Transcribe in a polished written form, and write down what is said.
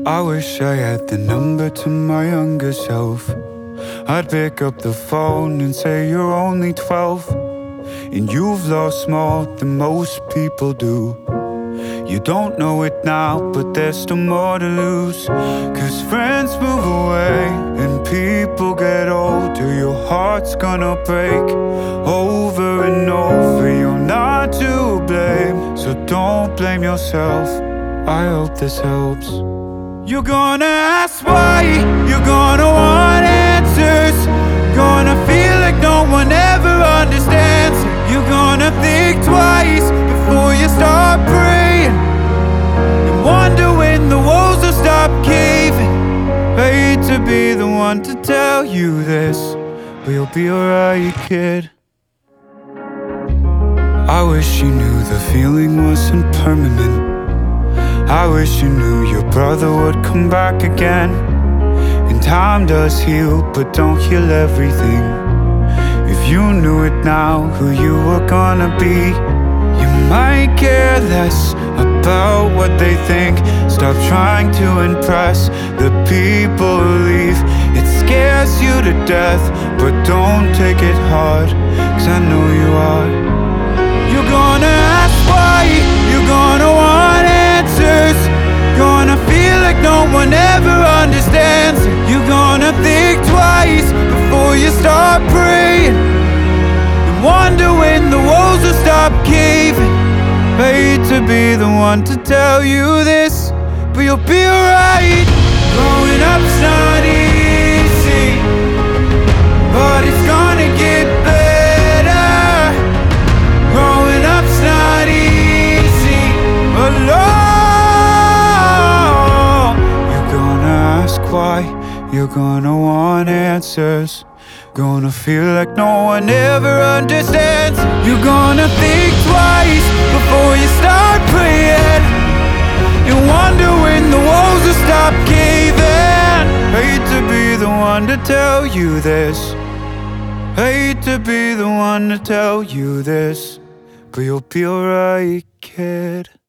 I wish I had the number to my younger self. I'd pick up the phone and say you're only 12, and you've lost more than most people do. You don't know it now, but there's still more to lose. 'Cause friends move away and people get older. Your heart's gonna break over and over. You're not to blame, so don't blame yourself. I hope this helps. You're gonna ask why, you're gonna want answers. Gonna feel like no one ever understands. You're gonna think twice before you start praying, and wonder when the walls will stop caving. Hate to be the one to tell you this, but you'll be alright, kid. I wish you knew the feeling wasn't permanent. I wish you knew your brother would come back again. And time does heal, but don't heal everything. If you knew it now, who you were gonna be, you might care less about what they think. Stop trying to impress the people who leave. It scares you to death, but don't take it hard, 'cause I know you are. You're gonna ask why, you're gonna want answers. Gonna feel like no one ever understands. You're gonna think twice before you start praying, and wonder when the walls will stop caving. Hate to be the one to tell you this, but you'll be alright. Growing up's not easy, but it's gonna get better. Growing up's not easy, but why, you're gonna want answers. Gonna feel like no one ever understands. You're gonna think twice before you start praying. You wonder when the walls will stop caving. Hate to be the one to tell you this. Hate to be the one to tell you this, but you'll be alright, kid.